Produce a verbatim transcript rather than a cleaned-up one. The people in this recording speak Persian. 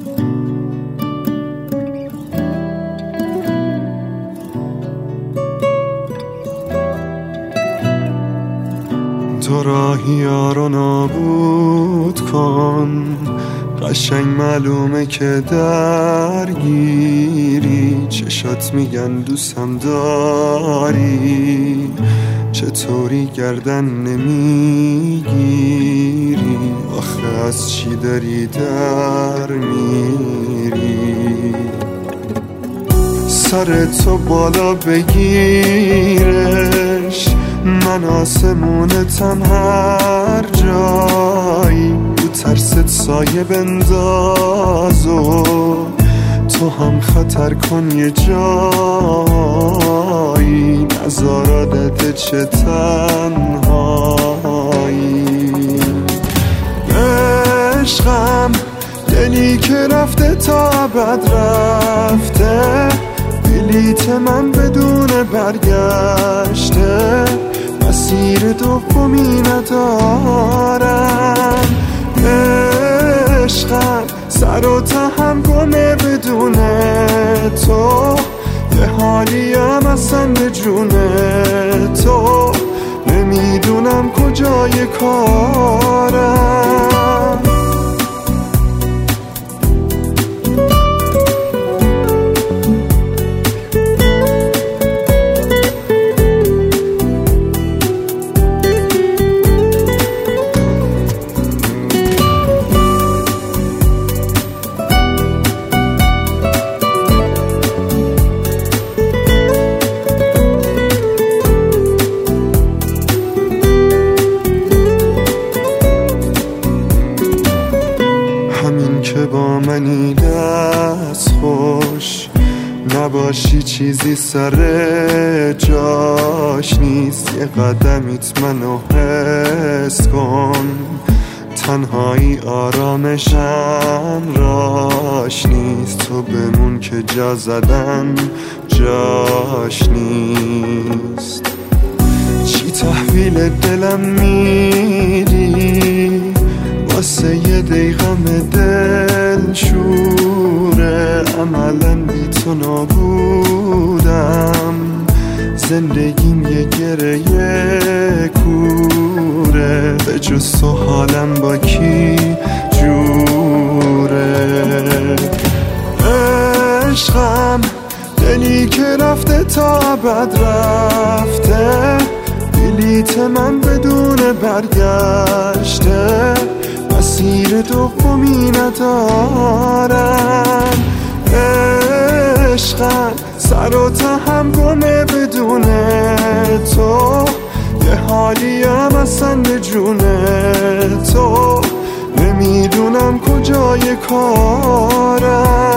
تو راهیا رو نابود کن، قشنگ معلومه که درگیری، چشات میگن دوستم داری، چطوری گردن نمیگیری، آخه از چی داری در میری، سر تو بالا بگیرش، من آسمونتم هر جایی، تو ترست سایه بنداز و تو هم خطر کن یه جایی، نزارادت چه تنهایی. عشقم دلی که رفته تا ابد رفته، بلیت من بدون برگشته، مسیر دومی ندارم. عشقم سر و تهم گمه بدون تو، یه حالیم اصلا به جون تو، نمیدونم کجای کارم. که با منی دست خوش نباشی، چیزی سر جاش نیست، یه قدمیت منو حس کن، تنهایی آرامشم راش نیست، تو بمون که جا زدن جاش نیست. چی تحویل دلم میدی واسه یه دقیقم دل شوره، عملا بی تو نابودم، زندگیم یه گره یه کوره، به جز تو حالم با کی جوره. عشقم دلی که رفته تا ابد رفته، بلیت من بدون برگشته، مسیر دومی ندارم. عشقم سر و تهم گمه بدون تو، یه حالیم اصلا به جون تو، نمیدونم کجای کارم.